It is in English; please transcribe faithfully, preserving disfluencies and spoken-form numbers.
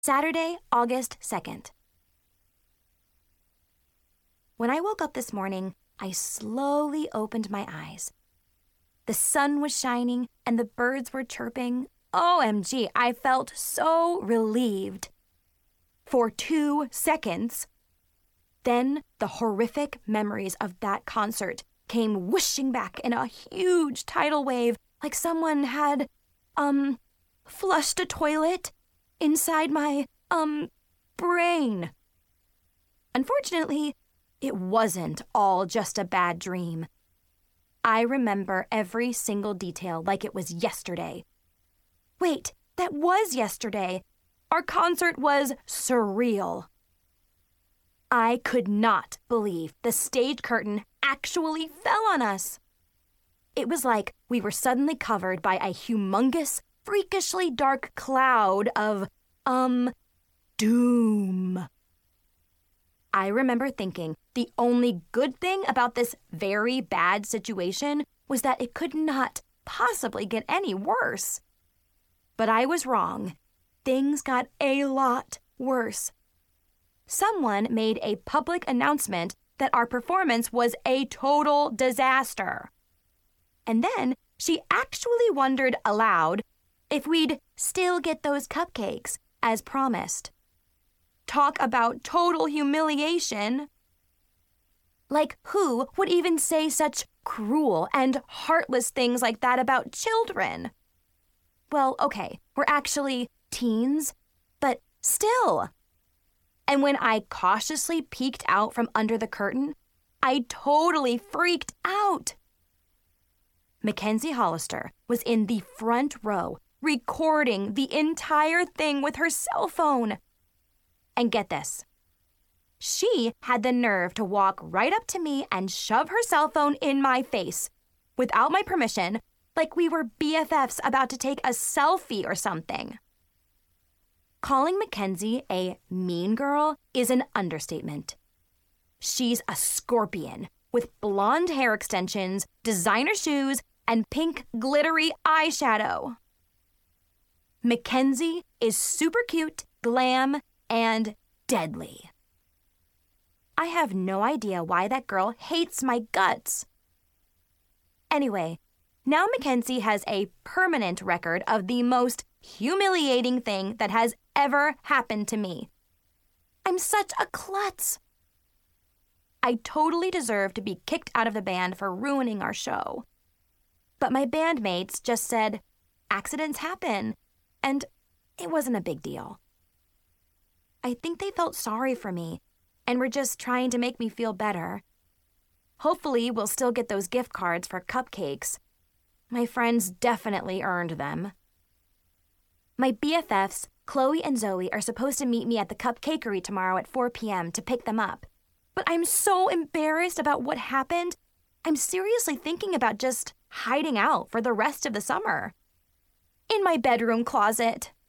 Saturday, August second. When I woke up this morning, I slowly opened my eyes. The sun was shining and the birds were chirping. O M G, I felt so relieved. For two seconds. Then the horrific memories of that concert came whooshing back in a huge tidal wave, like someone had, um, flushed a toilet inside my, um, brain. Unfortunately, it wasn't all just a bad dream. I remember every single detail like it was yesterday. Wait, that was yesterday. Our concert was surreal. I could not believe the stage curtain actually fell on us. It was like we were suddenly covered by a humongous, freakishly dark cloud of, um, doom. I remember thinking the only good thing about this very bad situation was that it could not possibly get any worse. But I was wrong. Things got a lot worse. Someone made a public announcement that our performance was a total disaster. And then she actually wondered aloud if we'd still get those cupcakes as promised. Talk about total humiliation. Like, who would even say such cruel and heartless things like that about children? Well, okay, we're actually teens, but still. And when I cautiously peeked out from under the curtain, I totally freaked out. Mackenzie Hollister was in the front row, recording the entire thing with her cell phone. And get this. She had the nerve to walk right up to me and shove her cell phone in my face, without my permission, like we were B F Fs about to take a selfie or something. Calling Mackenzie a mean girl is an understatement. She's a scorpion with blonde hair extensions, designer shoes, and pink glittery eyeshadow. Mackenzie is super cute, glam, and deadly. I have no idea why that girl hates my guts. Anyway, now Mackenzie has a permanent record of the most humiliating thing that has ever happened to me. I'm such a klutz. I totally deserve to be kicked out of the band for ruining our show. But my bandmates just said, accidents happen, and it wasn't a big deal. I think they felt sorry for me and were just trying to make me feel better. Hopefully, we'll still get those gift cards for cupcakes. My friends definitely earned them. My B F Fs, Chloe and Zoe, are supposed to meet me at the cupcakery tomorrow at four p.m. to pick them up. But I'm so embarrassed about what happened, I'm seriously thinking about just hiding out for the rest of the summer. In my bedroom closet.